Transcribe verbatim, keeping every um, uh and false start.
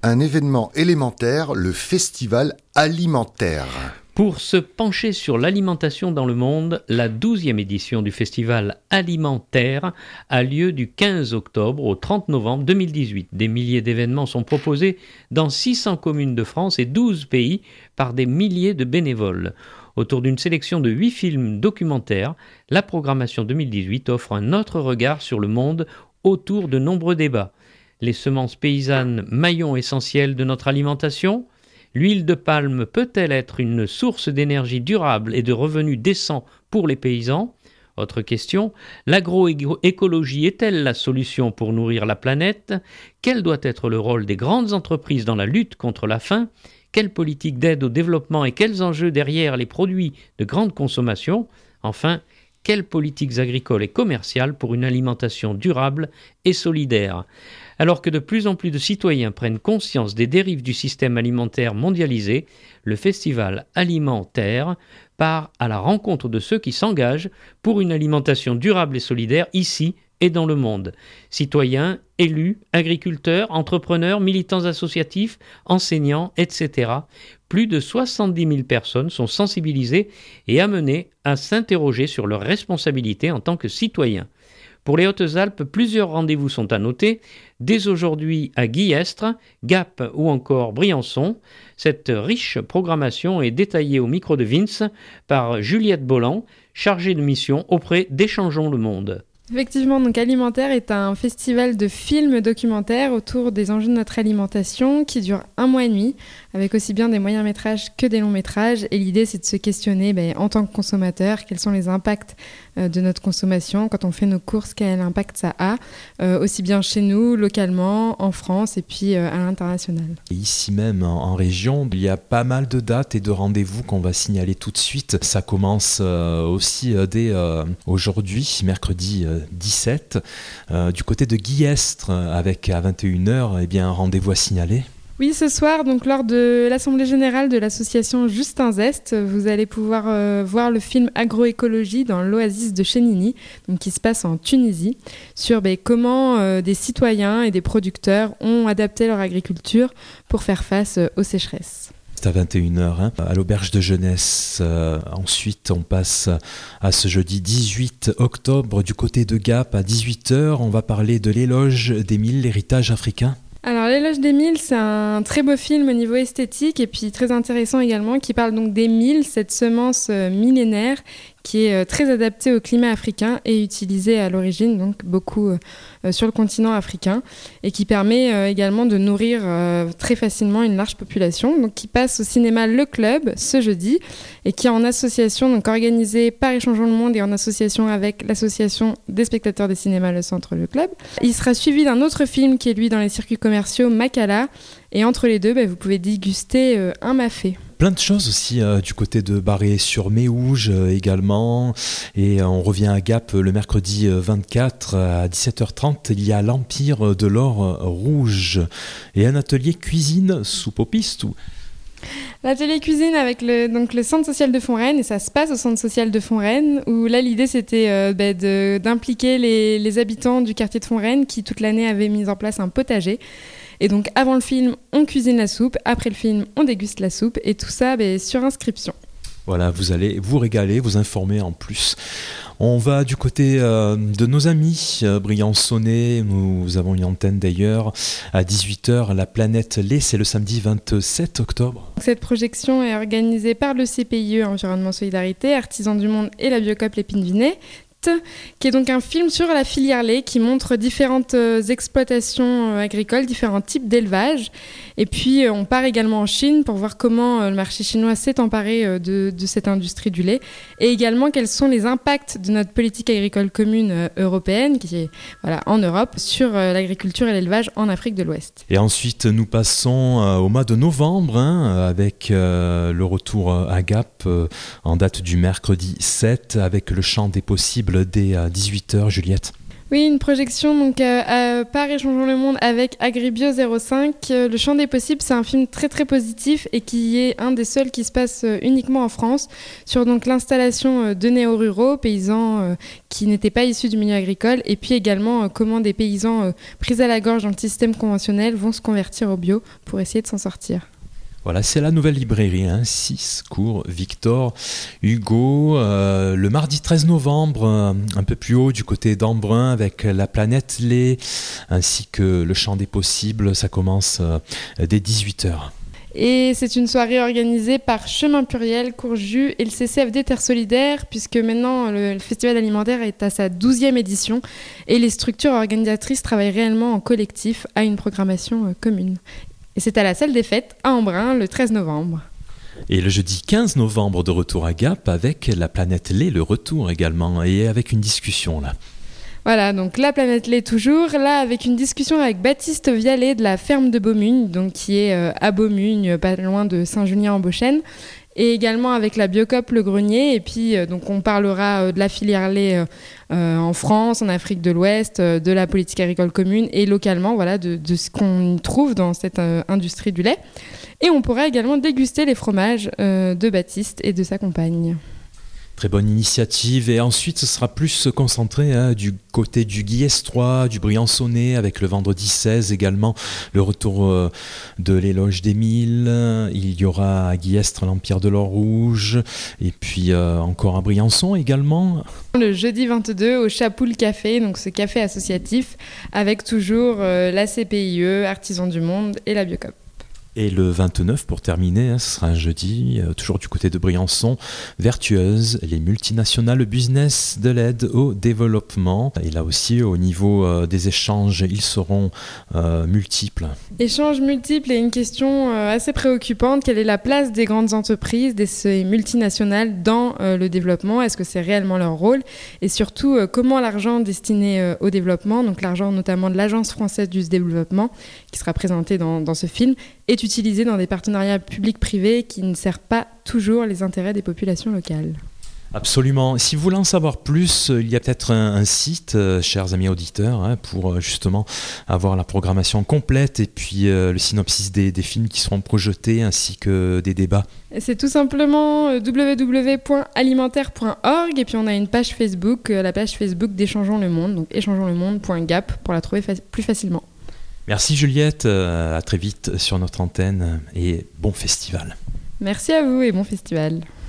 un événement élémentaire, le festival alimentaire. Pour se pencher sur l'alimentation dans le monde, la douzième édition du Festival alimentaire a lieu du quinze octobre au trente novembre deux mille dix-huit. Des milliers d'événements sont proposés dans six cents communes de France et douze pays par des milliers de bénévoles. Autour d'une sélection de huit films documentaires, la programmation deux mille dix-huit offre un autre regard sur le monde autour de nombreux débats. Les semences paysannes, maillon essentiel de notre alimentation ? L'huile de palme peut-elle être une source d'énergie durable et de revenus décents pour les paysans ? Autre question, l'agroécologie est-elle la solution pour nourrir la planète ? Quel doit être le rôle des grandes entreprises dans la lutte contre la faim ? Quelle politique d'aide au développement et quels enjeux derrière les produits de grande consommation ? Enfin, quelles politiques agricoles et commerciales pour une alimentation durable et solidaire ? Alors que de plus en plus de citoyens prennent conscience des dérives du système alimentaire mondialisé, le Festival alimentaire part à la rencontre de ceux qui s'engagent pour une alimentation durable et solidaire ici et dans le monde. Citoyens, élus, agriculteurs, entrepreneurs, militants associatifs, enseignants, et cetera. Plus de soixante-dix mille personnes sont sensibilisées et amenées à s'interroger sur leurs responsabilités en tant que citoyens. Pour les Hautes-Alpes, plusieurs rendez-vous sont à noter, dès aujourd'hui à Guillestre, Gap ou encore Briançon. Cette riche programmation est détaillée au micro de Vince par Juliette Bolland, chargée de mission auprès d'Échangeons le Monde. Effectivement, donc Alimentaire est un festival de films documentaires autour des enjeux de notre alimentation qui dure un mois et demi, avec aussi bien des moyens métrages que des longs métrages. Et l'idée, c'est de se questionner ben, en tant que consommateur, quels sont les impacts euh, de notre consommation, quand on fait nos courses, quel impact ça a, euh, aussi bien chez nous, localement, en France et puis euh, à l'international. Et ici même, en, en région, il y a pas mal de dates et de rendez-vous qu'on va signaler tout de suite. Ça commence euh, aussi euh, dès euh, aujourd'hui, mercredi euh, dix-sept, euh, du côté de Guillestre, avec à vingt et une heures, eh bien, un rendez-vous à signaler. Oui, ce soir, donc lors de l'Assemblée Générale de l'association Justin Zest, vous allez pouvoir euh, voir le film Agroécologie dans l'Oasis de Chénini, donc qui se passe en Tunisie, sur ben, comment euh, des citoyens et des producteurs ont adapté leur agriculture pour faire face euh, aux sécheresses. C'est à vingt et une heures, hein, à l'auberge de jeunesse. Euh, ensuite, on passe à ce jeudi dix-huit octobre du côté de Gap à dix-huit heures. On va parler de l'éloge des mille, l'héritage africain. Alors, l'éloge des milles, c'est un très beau film au niveau esthétique et puis très intéressant également, qui parle donc des milles, cette semence euh, millénaire qui est euh, très adaptée au climat africain et utilisée à l'origine, donc beaucoup euh, sur le continent africain, et qui permet euh, également de nourrir euh, très facilement une large population, donc qui passe au cinéma Le Club ce jeudi, et qui est en association, donc organisée par Échangeons le Monde et en association avec l'association des spectateurs des cinémas Le Centre Le Club. Il sera suivi d'un autre film qui est lui dans les circuits commerciaux, Makala, et entre les deux, bah, vous pouvez déguster euh, un mafé. Plein de choses aussi euh, du côté de Barré-sur-Méouge euh, également. Et euh, on revient à Gap euh, le mercredi euh, vingt-quatre à dix-sept heures trente. Il y a l'Empire de l'Or euh, Rouge et un atelier cuisine soupe aux pistes. Ou... L'atelier cuisine avec le, donc le centre social de Fonrennes, et ça se passe au centre social de Fonrennes, où là l'idée c'était euh, bah, de, d'impliquer les, les habitants du quartier de Fonrennes qui toute l'année avaient mis en place un potager. Et donc avant le film, on cuisine la soupe, après le film, on déguste la soupe, et tout ça bah, sur inscription. Voilà, vous allez vous régaler, vous informer en plus. On va du côté euh, de nos amis euh, briançonnais. Nous avons une antenne d'ailleurs à dix-huit heures. La planète lait, c'est le samedi vingt-sept octobre. Cette projection est organisée par le C P I E Environnement Solidarité, Artisans du Monde et la Biocoop Lépine Vinet, qui est donc un film sur la filière lait qui montre différentes euh, exploitations euh, agricoles, différents types d'élevage. Et puis euh, on part également en Chine pour voir comment euh, le marché chinois s'est emparé euh, de, de cette industrie du lait, et également quels sont les impacts de notre politique agricole commune euh, européenne, qui est voilà, en Europe, sur euh, l'agriculture et l'élevage en Afrique de l'Ouest. Et ensuite nous passons euh, au mois de novembre hein, avec euh, le retour à Gap euh, en date du mercredi sept avec le Chant des possibles dès dix-huit heures, Juliette. Oui, une projection donc, euh, euh, par Échangeons le Monde avec Agribio zéro cinq. Euh, le Champ des possibles, c'est un film très très positif et qui est un des seuls qui se passe euh, uniquement en France, sur donc, l'installation euh, de néo-ruraux, paysans euh, qui n'étaient pas issus du milieu agricole, et puis également euh, comment des paysans euh, pris à la gorge dans le système conventionnel vont se convertir au bio pour essayer de s'en sortir. Voilà, c'est la nouvelle librairie, hein, six cours Victor Hugo, euh, le mardi treize novembre, euh, un peu plus haut du côté d'Embrun avec la planète lait, ainsi que le Champ des possibles, ça commence euh, dès dix-huit heures. Et c'est une soirée organisée par Chemin Pluriel, Courjus et le C C F D Terre Solidaire, puisque maintenant le, le festival alimentaire est à sa douzième édition et les structures organisatrices travaillent réellement en collectif à une programmation euh, commune. Et c'est à la salle des fêtes, à Embrun, le treize novembre. Et le jeudi quinze novembre, de retour à Gap avec la planète lait, le retour également, et avec une discussion là. Voilà, donc la planète lait toujours, là avec une discussion avec Baptiste Vialet de la ferme de Beaumugne, donc qui est euh, à Beaumugne, pas loin de Saint-Julien-en-Beauchêne, et également avec la Biocoop Le Grenier, et puis euh, donc on parlera euh, de la filière lait euh, euh, en France, en Afrique de l'Ouest, euh, de la politique agricole commune et localement, voilà, de, de ce qu'on trouve dans cette euh, industrie du lait. Et on pourra également déguster les fromages euh, de Baptiste et de sa compagne. Très bonne initiative. Et ensuite, ce sera plus concentré hein, du côté du Guillestrois, du Briançonnais, avec le vendredi seize également, le retour euh, de l'éloge d'Émile. Il y aura à Guillestre l'Empire de l'Or Rouge, et puis euh, encore à Briançon également. Le jeudi vingt-deux au Chapoul Café, donc ce café associatif, avec toujours euh, la C P I E, Artisans du Monde et la Biocoop. Et le vingt-neuf, pour terminer, hein, ce sera un jeudi, euh, toujours du côté de Briançon, Vertueuse, les multinationales business de l'aide au développement. Et là aussi, au niveau euh, des échanges, ils seront euh, multiples. Échanges multiples et une question euh, assez préoccupante. Quelle est la place des grandes entreprises, des ces multinationales dans euh, le développement ? Est-ce que c'est réellement leur rôle ? Et surtout, euh, comment l'argent destiné euh, au développement, donc l'argent notamment de l'Agence française du développement, qui sera présenté dans, dans ce film, est utilisé dans des partenariats publics-privés qui ne servent pas toujours les intérêts des populations locales. Absolument. Si vous voulez en savoir plus, il y a peut-être un, un site, euh, chers amis auditeurs, hein, pour euh, justement avoir la programmation complète et puis euh, le synopsis des, des films qui seront projetés ainsi que des débats. C'est tout simplement w w w point alimentaire point org et puis on a une page Facebook, euh, la page Facebook d'Échangeons le Monde, donc échangeons le monde point gap pour la trouver fa- plus facilement. Merci Juliette, à très vite sur notre antenne et bon festival. Merci à vous et bon festival.